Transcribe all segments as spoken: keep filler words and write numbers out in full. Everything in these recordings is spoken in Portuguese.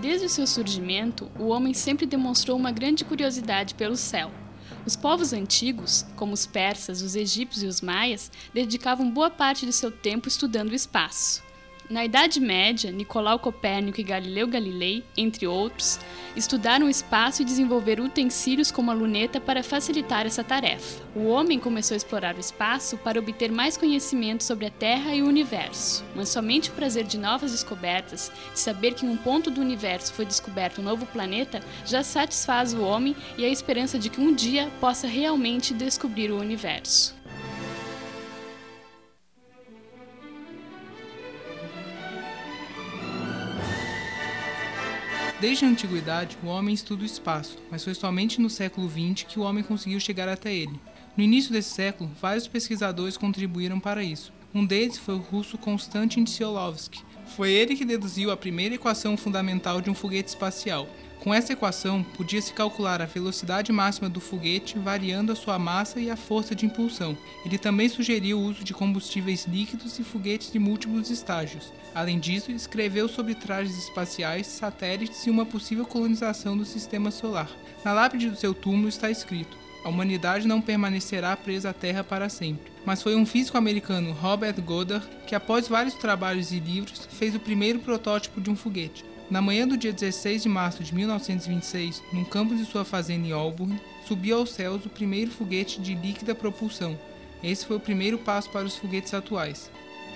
Desde o seu surgimento, o homem sempre demonstrou uma grande curiosidade pelo céu. Os povos antigos, como os persas, os egípcios e os maias, dedicavam boa parte de seu tempo estudando o espaço. Na Idade Média, Nicolau Copérnico e Galileu Galilei, entre outros, estudaram o espaço e desenvolveram utensílios como a luneta para facilitar essa tarefa. O homem começou a explorar o espaço para obter mais conhecimento sobre a Terra e o universo, mas somente o prazer de novas descobertas, de saber que em um ponto do universo foi descoberto um novo planeta, já satisfaz o homem e a esperança de que um dia possa realmente descobrir o universo. Desde a antiguidade, o homem estuda o espaço, mas foi somente no século vinte que o homem conseguiu chegar até ele. No início desse século, vários pesquisadores contribuíram para isso. Um deles foi o russo Konstantin Tsiolkovsky. Foi ele que deduziu a primeira equação fundamental de um foguete espacial. Com essa equação, podia-se calcular a velocidade máxima do foguete variando a sua massa e a força de impulsão. Ele também sugeriu o uso de combustíveis líquidos e foguetes de múltiplos estágios. Além disso, escreveu sobre trajes espaciais, satélites e uma possível colonização do sistema solar. Na lápide do seu túmulo está escrito: "A humanidade não permanecerá presa à Terra para sempre." Mas foi um físico americano, Robert Goddard, que após vários trabalhos e livros, fez o primeiro protótipo de um foguete. Na manhã do dia dezesseis de março de mil novecentos e vinte e seis, num campus de sua fazenda em Auburn, subiu aos céus o primeiro foguete de líquida propulsão. Esse foi o primeiro passo para os foguetes atuais.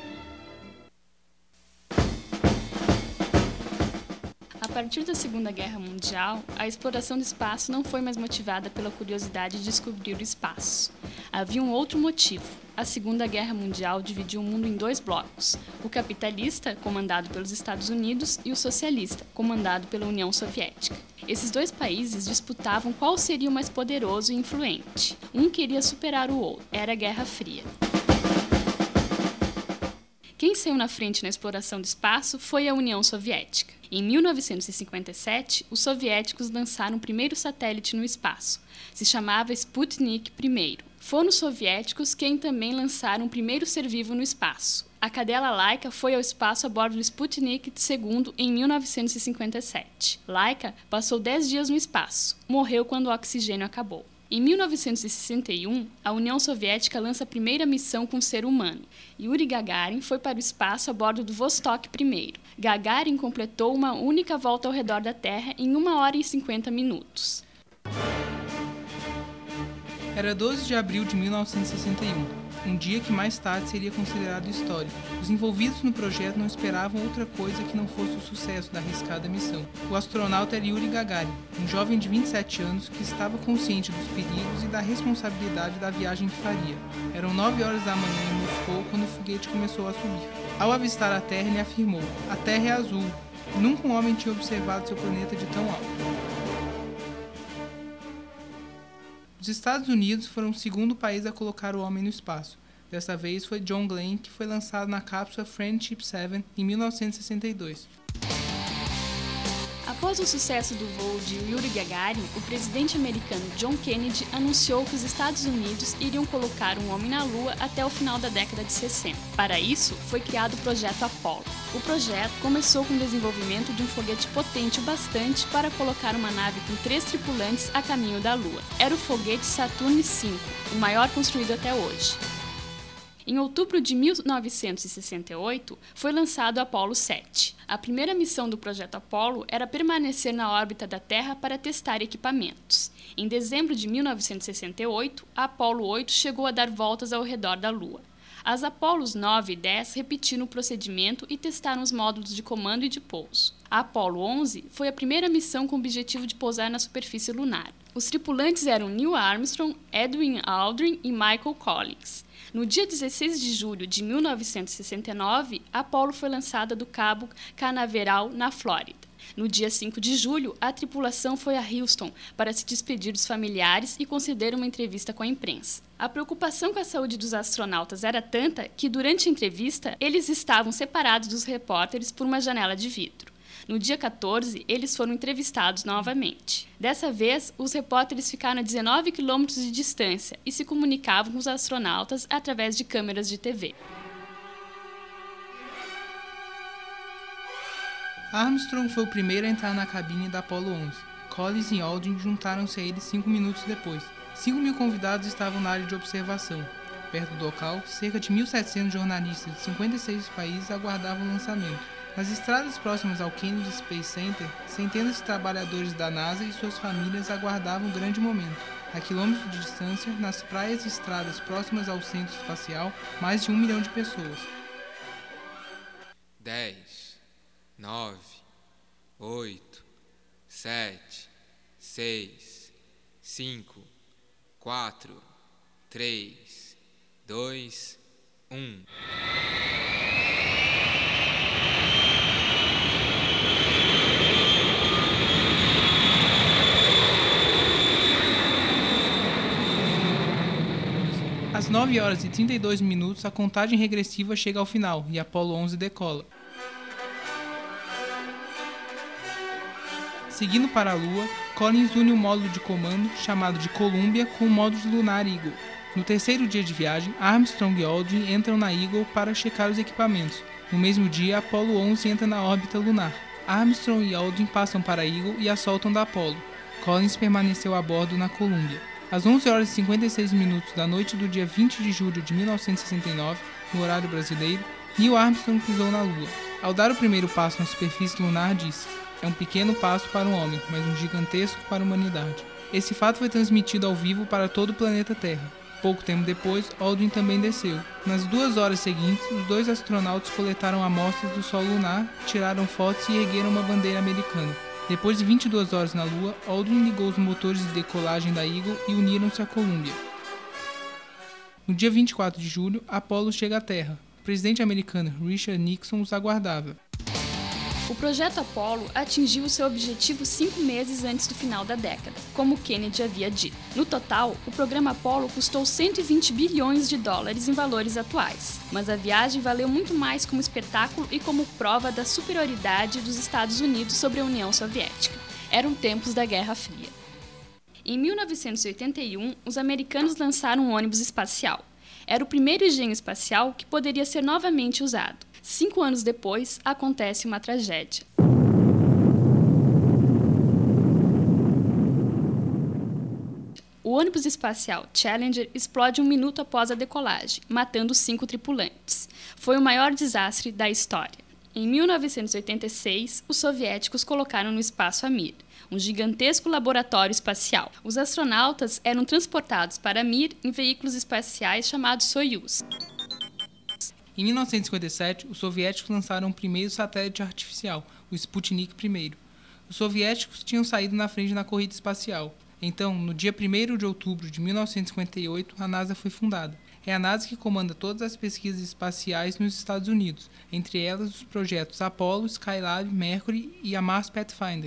A partir da Segunda Guerra Mundial, a exploração do espaço não foi mais motivada pela curiosidade de descobrir o espaço. Havia um outro motivo. A Segunda Guerra Mundial dividiu o mundo em dois blocos: o capitalista, comandado pelos Estados Unidos, e o socialista, comandado pela União Soviética. Esses dois países disputavam qual seria o mais poderoso e influente. Um queria superar o outro. Era a Guerra Fria. Quem saiu na frente na exploração do espaço foi a União Soviética. Em mil novecentos e cinquenta e sete, os soviéticos lançaram o primeiro satélite no espaço. Se chamava Sputnik I. Foram os soviéticos quem também lançaram o primeiro ser vivo no espaço. A cadela Laika foi ao espaço a bordo do Sputnik dois em mil novecentos e cinquenta e sete. Laika passou dez dias no espaço. Morreu quando o oxigênio acabou. Em mil novecentos e sessenta e um, a União Soviética lança a primeira missão com ser humano. Yuri Gagarin foi para o espaço a bordo do Vostok I. Gagarin completou uma única volta ao redor da Terra em uma hora e cinquenta minutos. Era doze de abril de mil novecentos e sessenta e um, um dia que mais tarde seria considerado histórico. Os envolvidos no projeto não esperavam outra coisa que não fosse o sucesso da arriscada missão. O astronauta era Yuri Gagarin, um jovem de vinte e sete anos que estava consciente dos perigos e da responsabilidade da viagem que faria. Eram nove horas da manhã em Moscou quando o foguete começou a subir. Ao avistar a Terra, ele afirmou: "A Terra é azul." Nunca um homem tinha observado seu planeta de tão alto. Os Estados Unidos foram o segundo país a colocar o homem no espaço. Dessa vez foi John Glenn, que foi lançado na cápsula Friendship sete em mil novecentos e sessenta e dois. Após o sucesso do voo de Yuri Gagarin, o presidente americano John Kennedy anunciou que os Estados Unidos iriam colocar um homem na Lua até o final da década de sessenta. Para isso, foi criado o Projeto Apollo. O projeto começou com o desenvolvimento de um foguete potente o bastante para colocar uma nave com três tripulantes a caminho da Lua. Era o foguete Saturn cinco, o maior construído até hoje. Em outubro de mil novecentos e sessenta e oito, foi lançado o Apollo sete. A primeira missão do projeto Apollo era permanecer na órbita da Terra para testar equipamentos. Em dezembro de mil novecentos e sessenta e oito, a Apollo oito chegou a dar voltas ao redor da Lua. As Apollos nove e dez repetiram o procedimento e testaram os módulos de comando e de pouso. A Apollo onze foi a primeira missão com o objetivo de pousar na superfície lunar. Os tripulantes eram Neil Armstrong, Edwin Aldrin e Michael Collins. No dia dezesseis de julho de mil novecentos e sessenta e nove, a Apollo foi lançada do Cabo Canaveral, na Flórida. No dia cinco de julho, a tripulação foi a Houston para se despedir dos familiares e conceder uma entrevista com a imprensa. A preocupação com a saúde dos astronautas era tanta que, durante a entrevista, eles estavam separados dos repórteres por uma janela de vidro. No dia quatorze, eles foram entrevistados novamente. Dessa vez, os repórteres ficaram a dezenove quilômetros de distância e se comunicavam com os astronautas através de câmeras de T V. Armstrong foi o primeiro a entrar na cabine da Apollo onze. Collins e Aldrin juntaram-se a ele cinco minutos depois. Cinco mil convidados estavam na área de observação. Perto do local, cerca de mil e setecentos jornalistas de cinquenta e seis países aguardavam o lançamento. Nas estradas próximas ao Kennedy Space Center, centenas de trabalhadores da NASA e suas famílias aguardavam o grande momento. A quilômetros de distância, nas praias e estradas próximas ao centro espacial, mais de um milhão de pessoas. dez, nove, oito, sete, seis, cinco, quatro, três, dois, um. Às nove horas e trinta e dois minutos, a contagem regressiva chega ao final e Apollo onze decola. Seguindo para a Lua, Collins une o módulo de comando, chamado de Columbia, com o módulo lunar Eagle. No terceiro dia de viagem, Armstrong e Aldrin entram na Eagle para checar os equipamentos. No mesmo dia, Apollo onze entra na órbita lunar. Armstrong e Aldrin passam para a Eagle e a soltam da Apollo. Collins permaneceu a bordo na Columbia. Às onze horas e cinquenta e seis minutos da noite do dia vinte de julho de mil novecentos e sessenta e nove, no horário brasileiro, Neil Armstrong pisou na Lua. Ao dar o primeiro passo na superfície lunar, disse: "É um pequeno passo para o homem, mas um gigantesco para a humanidade." Esse fato foi transmitido ao vivo para todo o planeta Terra. Pouco tempo depois, Aldrin também desceu. Nas duas horas seguintes, os dois astronautas coletaram amostras do solo lunar, tiraram fotos e ergueram uma bandeira americana. Depois de vinte e duas horas na Lua, Aldrin ligou os motores de decolagem da Eagle e uniram-se à Columbia. No dia vinte e quatro de julho, Apollo chega à Terra. O presidente americano Richard Nixon os aguardava. O projeto Apollo atingiu seu objetivo cinco meses antes do final da década, como Kennedy havia dito. No total, o programa Apollo custou cento e vinte bilhões de dólares em valores atuais, mas a viagem valeu muito mais como espetáculo e como prova da superioridade dos Estados Unidos sobre a União Soviética. Eram tempos da Guerra Fria. Em mil novecentos e oitenta e um, os americanos lançaram um ônibus espacial. Era o primeiro engenho espacial que poderia ser novamente usado. Cinco anos depois, acontece uma tragédia. O ônibus espacial Challenger explode um minuto após a decolagem, matando cinco tripulantes. Foi o maior desastre da história. Em mil novecentos e oitenta e seis, os soviéticos colocaram no espaço a Mir, um gigantesco laboratório espacial. Os astronautas eram transportados para Mir em veículos espaciais chamados Soyuz. Em mil novecentos e cinquenta e sete, os soviéticos lançaram o primeiro satélite artificial, o Sputnik I. Os soviéticos tinham saído na frente na corrida espacial. Então, no dia primeiro de outubro de mil novecentos e cinquenta e oito, a NASA foi fundada. É a NASA que comanda todas as pesquisas espaciais nos Estados Unidos, entre elas os projetos Apollo, Skylab, Mercury e a Mars Pathfinder.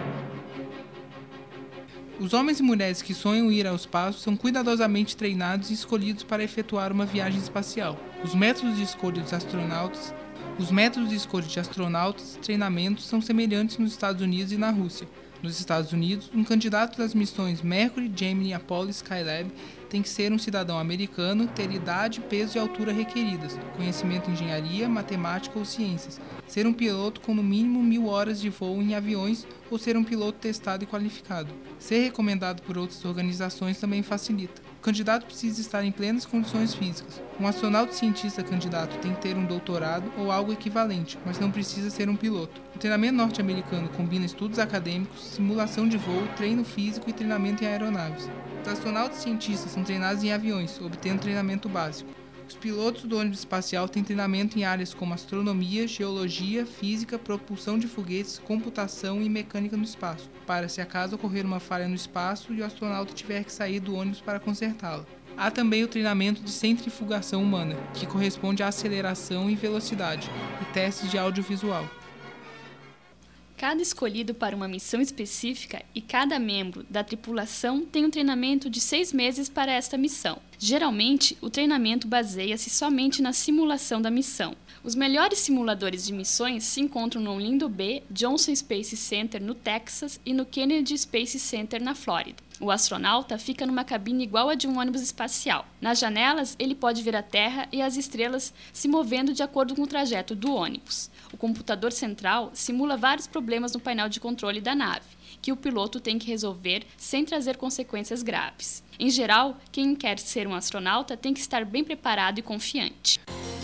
Os homens e mulheres que sonham ir ao espaço são cuidadosamente treinados e escolhidos para efetuar uma viagem espacial. Os métodos de escolha dos astronautas, os métodos de escolha de astronautas e treinamentos são semelhantes nos Estados Unidos e na Rússia. Nos Estados Unidos, um candidato das missões Mercury, Gemini, Apollo e Skylab tem que ser um cidadão americano, ter idade, peso e altura requeridas, conhecimento em engenharia, matemática ou ciências, ser um piloto com no mínimo mil horas de voo em aviões ou ser um piloto testado e qualificado. Ser recomendado por outras organizações também facilita. O candidato precisa estar em plenas condições físicas. Um astronauta cientista candidato tem que ter um doutorado ou algo equivalente, mas não precisa ser um piloto. O treinamento norte-americano combina estudos acadêmicos, simulação de voo, treino físico e treinamento em aeronaves. Os astronautas cientistas são treinados em aviões, obtendo treinamento básico. Os pilotos do ônibus espacial têm treinamento em áreas como astronomia, geologia, física, propulsão de foguetes, computação e mecânica no espaço, para se acaso ocorrer uma falha no espaço e o astronauta tiver que sair do ônibus para consertá-la. Há também o treinamento de centrifugação humana, que corresponde à aceleração e velocidade, e testes de audiovisual. Cada escolhido para uma missão específica e cada membro da tripulação tem um treinamento de seis meses para esta missão. Geralmente, o treinamento baseia-se somente na simulação da missão. Os melhores simuladores de missões se encontram no Lindo B, Johnson Space Center no Texas e no Kennedy Space Center na Flórida. O astronauta fica numa cabine igual a de um ônibus espacial. Nas janelas, ele pode ver a Terra e as estrelas se movendo de acordo com o trajeto do ônibus. O computador central simula vários problemas no painel de controle da nave, que o piloto tem que resolver sem trazer consequências graves. Em geral, quem quer ser um astronauta tem que estar bem preparado e confiante.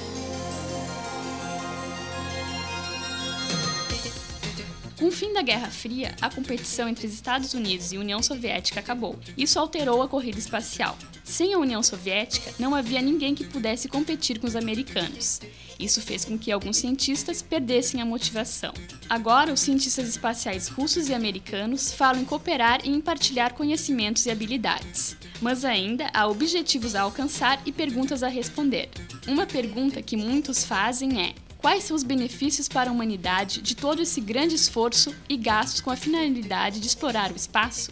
Com o fim da Guerra Fria, a competição entre os Estados Unidos e a União Soviética acabou. Isso alterou a corrida espacial. Sem a União Soviética, não havia ninguém que pudesse competir com os americanos. Isso fez com que alguns cientistas perdessem a motivação. Agora, os cientistas espaciais russos e americanos falam em cooperar e em partilhar conhecimentos e habilidades. Mas ainda há objetivos a alcançar e perguntas a responder. Uma pergunta que muitos fazem é: quais são os benefícios para a humanidade de todo esse grande esforço e gastos com a finalidade de explorar o espaço?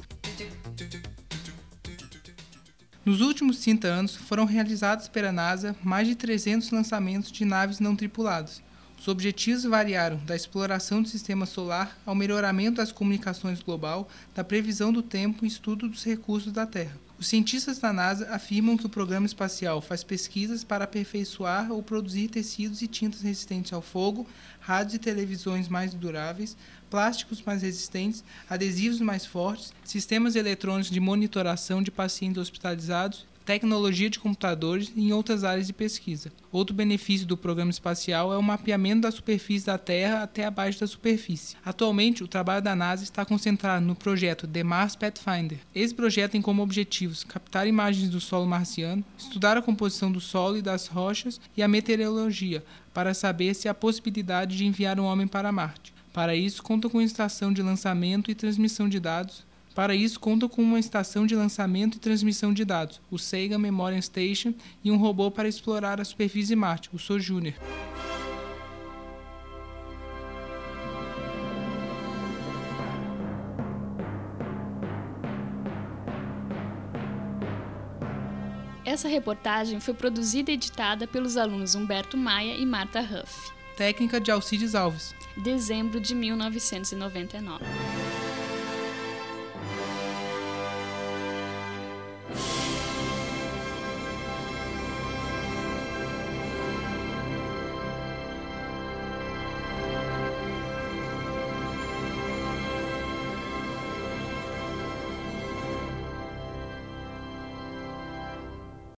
Nos últimos trinta anos, foram realizados pela NASA mais de trezentos lançamentos de naves não tripuladas. Os objetivos variaram da exploração do sistema solar ao melhoramento das comunicações global, da previsão do tempo e estudo dos recursos da Terra. Os cientistas da NASA afirmam que o programa espacial faz pesquisas para aperfeiçoar ou produzir tecidos e tintas resistentes ao fogo, rádios e televisões mais duráveis, plásticos mais resistentes, adesivos mais fortes, sistemas eletrônicos de monitoração de pacientes hospitalizados, tecnologia de computadores e em outras áreas de pesquisa. Outro benefício do programa espacial é o mapeamento da superfície da Terra até abaixo da superfície. Atualmente, o trabalho da NASA está concentrado no projeto The Mars Pathfinder. Esse projeto tem como objetivos captar imagens do solo marciano, estudar a composição do solo e das rochas e a meteorologia, para saber se há possibilidade de enviar um homem para Marte. Para isso, conta com uma estação de lançamento e transmissão de dados. Para isso, conta com uma estação de lançamento e transmissão de dados, o Sagan Memorial Station, e um robô para explorar a superfície de Marte, o Sojourner. Essa reportagem foi produzida e editada pelos alunos Humberto Maia e Marta Huff. Técnica de Alcides Alves. Dezembro de mil novecentos e noventa e nove.